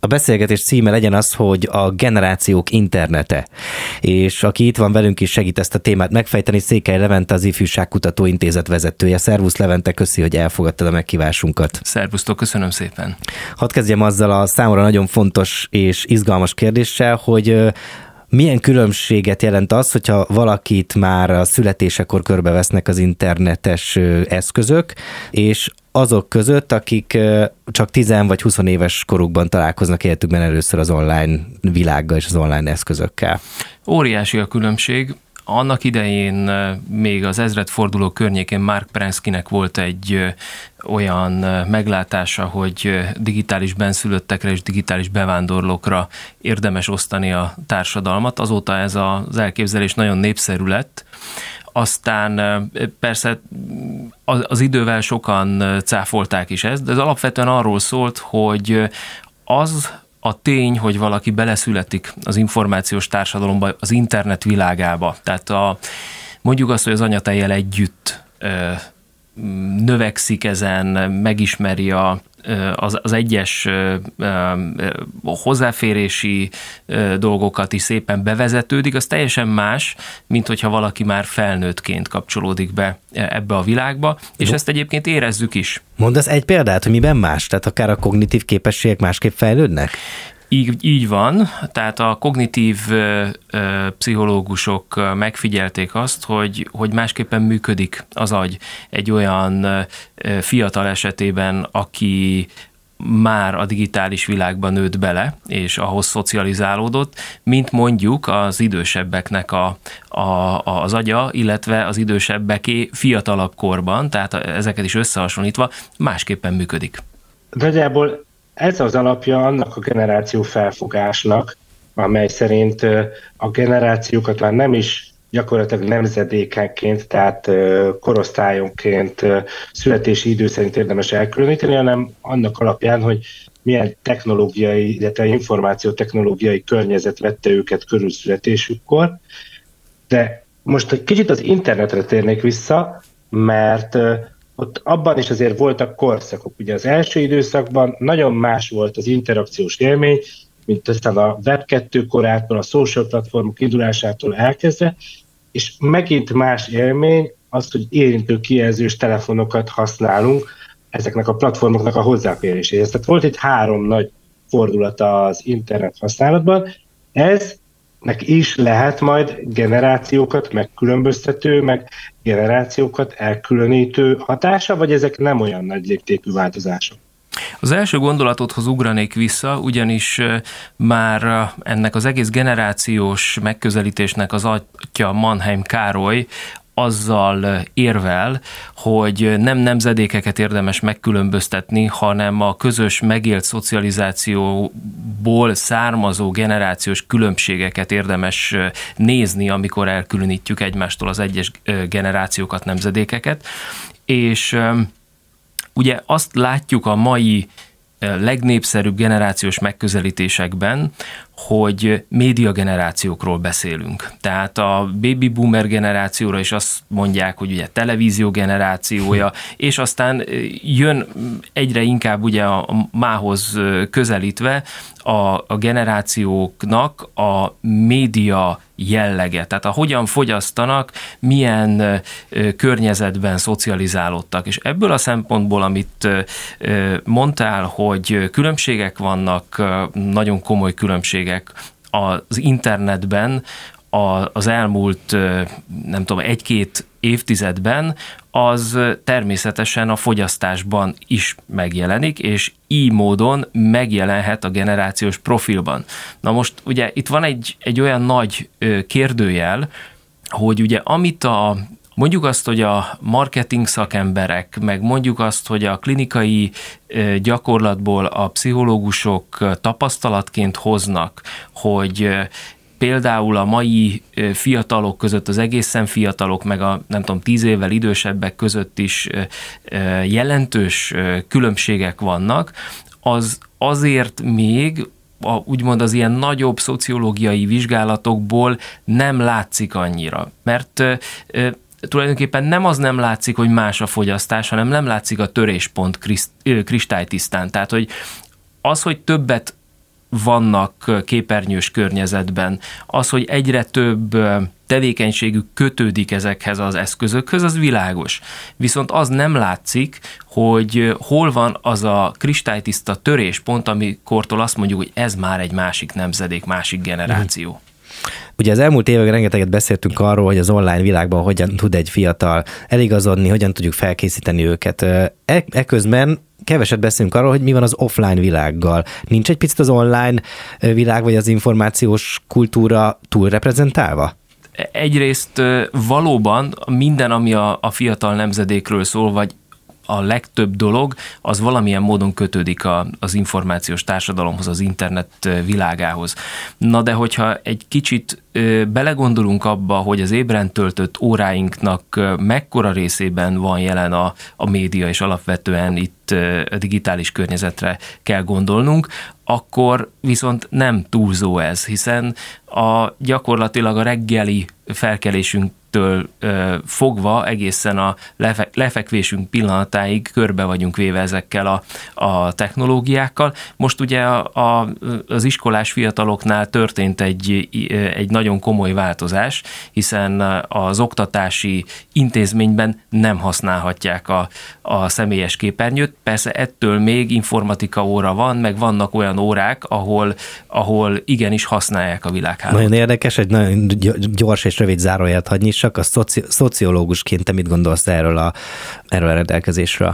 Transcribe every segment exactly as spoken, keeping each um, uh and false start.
beszélgetés címe legyen az, hogy a generációk internete. És aki itt van velünk is, segít ezt a témát megfejteni, Székely Levente, az Ifjúságkutató Intézet vezetője. Szervusz Levente, köszi, hogy elfogadtad a meghívásunkat. Szervusztok, köszönöm szépen. Hadd kezdjem azzal a számomra nagyon fontos és izgalmas kérdéssel, hogy milyen különbséget jelent az, hogyha valakit már a születésekor körbevesznek az internetes eszközök, és azok között, akik csak tíz vagy húsz éves korukban találkoznak életükben először az online világgal és az online eszközökkel? Óriási a különbség. Annak idején még az ezredforduló környékén Mark Prenskynek volt egy olyan meglátása, hogy digitális benszülöttekre és digitális bevándorlókra érdemes osztani a társadalmat. Azóta ez az elképzelés nagyon népszerű lett. Aztán persze az idővel sokan cáfolták is ezt, de ez alapvetően arról szólt, hogy az a tény, hogy valaki beleszületik az információs társadalomba, az internet világába, tehát a, mondjuk azt, hogy az anyatejjel együtt ö, növekszik ezen, megismeri a, az, az egyes ö, ö, hozzáférési ö, dolgokat is szépen bevezetődik, az teljesen más, mint hogyha valaki már felnőttként kapcsolódik be ebbe a világba, és no. ezt egyébként érezzük is. Mondasz egy példát, hogy miben más? Tehát akár a kognitív képességek másképp fejlődnek? Így, így van, tehát a kognitív ö, ö, pszichológusok megfigyelték azt, hogy, hogy másképpen működik az agy egy olyan ö, fiatal esetében, aki már a digitális világban nőtt bele, és ahhoz szocializálódott, mint mondjuk az idősebbeknek a, a, az agya, illetve az idősebbeké fiatalabb korban, tehát ezeket is összehasonlítva másképpen működik. Nagyjából ez az alapja annak a generáció felfogásnak, amely szerint a generációkat már nem is gyakorlatilag nemzedékenként, tehát korosztályonként, születési idő szerint érdemes elkülöníteni, hanem annak alapján, hogy milyen technológiai, illetve információtechnológiai környezet vette őket körül születésükkor. De most egy kicsit az internetre térnék vissza, mert ott abban is azért voltak korszakok. Ugye az első időszakban nagyon más volt az interakciós élmény, mint aztán a web kettő korától, a social platformok indulásától elkezdve, és megint más élmény az, hogy érintő kijelzős telefonokat használunk ezeknek a platformoknak a hozzáféréséhez. Tehát volt itt három nagy fordulata az internet használatban. Eznek is lehet majd generációkat megkülönböztető, meg generációkat elkülönítő hatása, vagy ezek nem olyan nagy léptékű változások? Az első gondolatodhoz ugranék vissza, ugyanis már ennek az egész generációs megközelítésnek az atya Mannheim Károly azzal érvel, hogy nem nemzedékeket érdemes megkülönböztetni, hanem a közös megélt szocializációból származó generációs különbségeket érdemes nézni, amikor elkülönítjük egymástól az egyes generációkat, nemzedékeket. És ugye azt látjuk a mai legnépszerűbb generációs megközelítésekben, hogy médiagenerációkról beszélünk. Tehát a baby boomer generációra is azt mondják, hogy ugye televízió generációja, és aztán jön egyre inkább ugye a mához közelítve a, a generációknak a média jellege, tehát a hogyan fogyasztanak, milyen környezetben szocializálódtak. És ebből a szempontból, amit mondtál, hogy különbségek vannak, nagyon komoly különbségek az internetben az elmúlt, nem tudom, egy-két évtizedben, az természetesen a fogyasztásban is megjelenik, és így módon megjelenhet a generációs profilban. Na most ugye itt van egy, egy olyan nagy kérdőjel, hogy ugye amit a mondjuk azt, hogy a marketing szakemberek, meg mondjuk azt, hogy a klinikai gyakorlatból a pszichológusok tapasztalatként hoznak, hogy például a mai fiatalok között, az egészen fiatalok, meg a nem tudom, tíz évvel idősebbek között is jelentős különbségek vannak, az azért még a, úgymond az ilyen nagyobb szociológiai vizsgálatokból nem látszik annyira, mert tulajdonképpen nem az nem látszik, hogy más a fogyasztás, hanem nem látszik a töréspont kristálytisztán. Tehát, hogy az, hogy többet vannak képernyős környezetben, az, hogy egyre több tevékenységük kötődik ezekhez az eszközökhöz, az világos. Viszont az nem látszik, hogy hol van az a kristálytiszta töréspont, amikortól azt mondjuk, hogy ez már egy másik nemzedék, másik generáció. Mm. Ugye az elmúlt években rengeteget beszéltünk arról, hogy az online világban hogyan tud egy fiatal eligazodni, hogyan tudjuk felkészíteni őket. Eközben keveset beszélünk arról, hogy mi van az offline világgal. Nincs egy picit az online világ, vagy az információs kultúra túlreprezentálva? Egyrészt valóban minden, ami a, a fiatal nemzedékről szól, vagy a legtöbb dolog, az valamilyen módon kötődik a, az információs társadalomhoz, az internet világához. Na de hogyha egy kicsit ö, belegondolunk abba, hogy az ébren töltött óráinknak ö, mekkora részében van jelen a, a média, és alapvetően itt ö, a digitális környezetre kell gondolnunk, akkor viszont nem túlzó ez, hiszen a, gyakorlatilag a reggeli felkelésünk től ö, fogva egészen a lefe, lefekvésünk pillanatáig körbe vagyunk véve ezekkel a, a technológiákkal. Most ugye a, a, az iskolás fiataloknál történt egy, egy nagyon komoly változás, hiszen az oktatási intézményben nem használhatják a, a személyes képernyőt. Persze ettől még informatika óra van, meg vannak olyan órák, ahol, ahol igenis használják a világhálót. Nagyon érdekes, egy nagyon gyors és rövid zárójelet hadd nyissak. A szoci- szociológusként te mit gondolsz erről a, erről a rendelkezésről?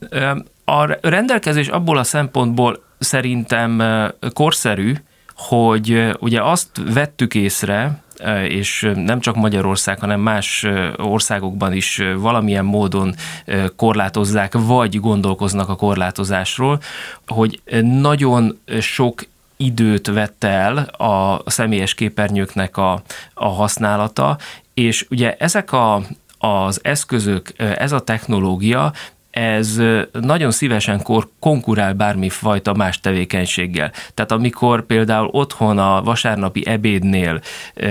A rendelkezés abból a szempontból szerintem korszerű, hogy ugye azt vettük észre, és nem csak Magyarország, hanem más országokban is valamilyen módon korlátozzák, vagy gondolkoznak a korlátozásról, hogy nagyon sok időt vett el a személyes képernyőknek a, a használata, és ugye ezek a, az eszközök, ez a technológia, ez nagyon szívesen konkurál bármifajta más tevékenységgel. Tehát amikor például otthon a vasárnapi ebédnél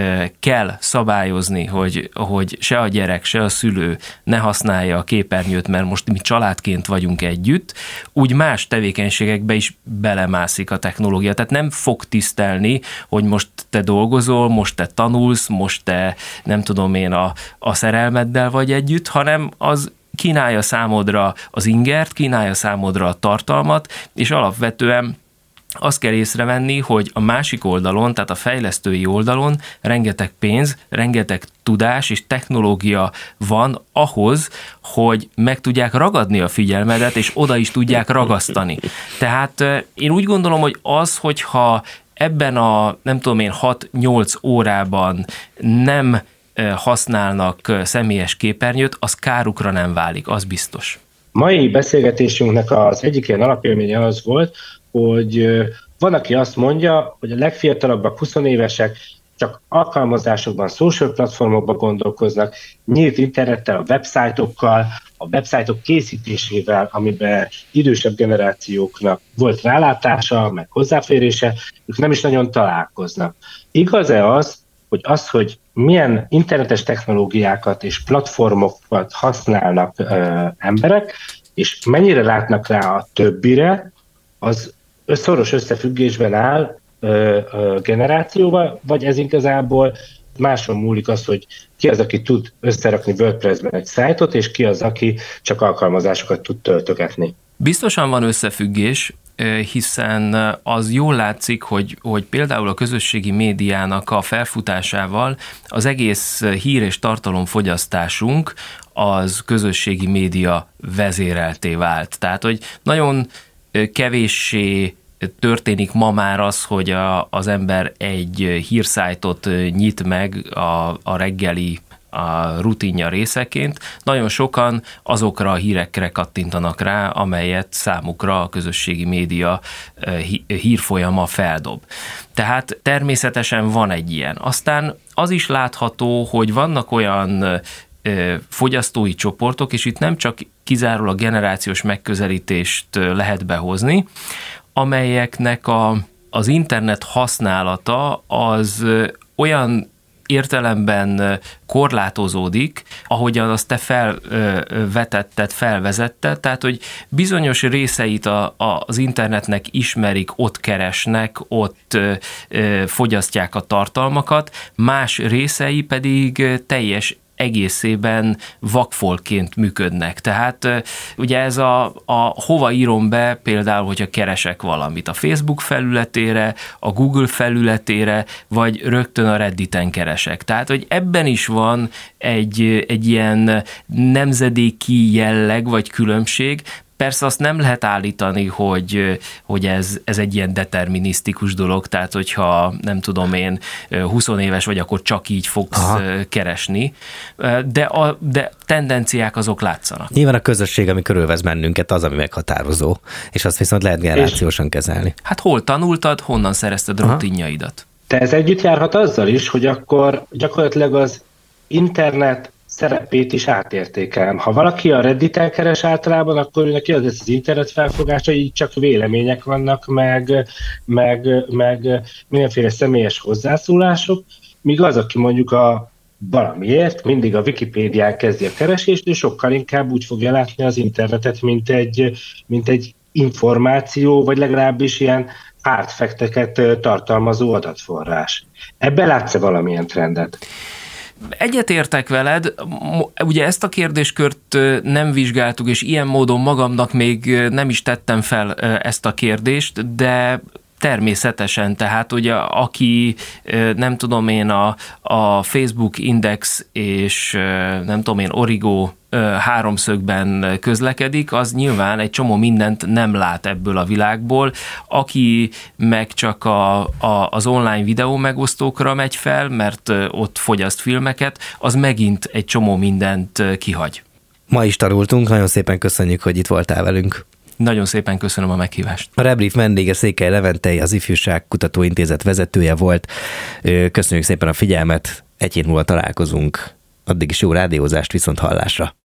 kell szabályozni, hogy, hogy se a gyerek, se a szülő ne használja a képernyőt, mert most mi családként vagyunk együtt, úgy más tevékenységekbe is belemászik a technológia. Tehát nem fog tisztelni, hogy most te dolgozol, most te tanulsz, most te nem tudom én a, a szerelmeddel vagy együtt, hanem az kínálja számodra az ingert, kínálja számodra a tartalmat, és alapvetően azt kell észrevenni, hogy a másik oldalon, tehát a fejlesztői oldalon rengeteg pénz, rengeteg tudás és technológia van ahhoz, hogy meg tudják ragadni a figyelmedet, és oda is tudják ragasztani. Tehát én úgy gondolom, hogy az, hogyha ebben a nem tudom én hat-nyolc órában nem használnak személyes képernyőt, az kárukra nem válik, az biztos. Mai beszélgetésünknek az egyik ilyen alapélménye az volt, hogy van, aki azt mondja, hogy a legfiatalabbak, húsz évesek csak alkalmazásokban, social platformokban gondolkoznak, nyílt internettel, a websájtokkal, a websájtok készítésével, amiben idősebb generációknak volt rálátása, meg hozzáférése, ők nem is nagyon találkoznak. Igaz-e az, hogy az, hogy milyen internetes technológiákat és platformokat használnak ö, emberek, és mennyire látnak rá a többire, az szoros összefüggésben áll ö, ö, generációval, vagy ez igazából máson múlik az, hogy ki az, aki tud összerakni WordPress-ben egy szájtot, és ki az, aki csak alkalmazásokat tud töltögetni. Biztosan van összefüggés, hiszen az jól látszik, hogy, hogy például a közösségi médiának a felfutásával az egész hír- és tartalomfogyasztásunk az közösségi média vezérelté vált. Tehát, hogy nagyon kevéssé történik ma már az, hogy a, az ember egy hírszájtot nyit meg a, a reggeli a rutinja részeként, nagyon sokan azokra a hírekre kattintanak rá, amelyet számukra a közösségi média hírfolyama feldob. Tehát természetesen van egy ilyen. Aztán az is látható, hogy vannak olyan fogyasztói csoportok, és itt nem csak kizárólag generációs megközelítést lehet behozni, amelyeknek a, az internet használata az olyan értelemben korlátozódik, ahogyan azt te felvetetted, felvezetted, tehát, hogy bizonyos részeit a, a, az internetnek ismerik, ott keresnek, ott ö, fogyasztják a tartalmakat, más részei pedig teljes egészében vakfoltként működnek. Tehát ugye ez a, a hova írom be például, hogyha keresek valamit a Facebook felületére, a Google felületére, vagy rögtön a Redditen keresek. Tehát, hogy ebben is van egy, egy ilyen nemzedéki jelleg, vagy különbség. Persze azt nem lehet állítani, hogy, hogy ez, ez egy ilyen determinisztikus dolog, tehát hogyha nem tudom én húsz éves vagy, akkor csak így fogsz Aha. keresni, de a de tendenciák azok látszanak. Nyilván a közösség, ami körülvesz bennünket, az, ami meghatározó, és azt viszont lehet generációsan kezelni. Hát hol tanultad, honnan szerezted Aha. rutinjaidat? De ez együtt járhat azzal is, hogy akkor gyakorlatilag az internet szerepét is átértékelem. Ha valaki a Redditen keres általában, akkor neki az lesz az internet felfogása, így csak vélemények vannak, meg, meg, meg mindenféle személyes hozzászólások, míg az, aki mondjuk a valamiért mindig a Wikipédián kezdi a keresést, és sokkal inkább úgy fogja látni az internetet, mint egy, mint egy információ, vagy legalábbis ilyen hard fact-eket tartalmazó adatforrás. Ebben látsz-e valamilyen trendet? Egyetértek veled, ugye ezt a kérdéskört nem vizsgáltuk, és ilyen módon magamnak még nem is tettem fel ezt a kérdést, de természetesen, tehát ugye aki nem tudom én a, a Facebook Index és nem tudom én Origo háromszögben közlekedik, az nyilván egy csomó mindent nem lát ebből a világból. Aki meg csak a, a, az online videó megosztókra megy fel, mert ott fogyaszt filmeket, az megint egy csomó mindent kihagy. Ma is tanultunk, nagyon szépen köszönjük, hogy itt voltál velünk. Nagyon szépen köszönöm a meghívást. A Rebrief vendége Székely Leventei, az Ifjúság Kutatóintézet vezetője volt. Köszönjük szépen a figyelmet, egy hét múlva találkozunk. Addig is jó rádiózást, viszont hallásra.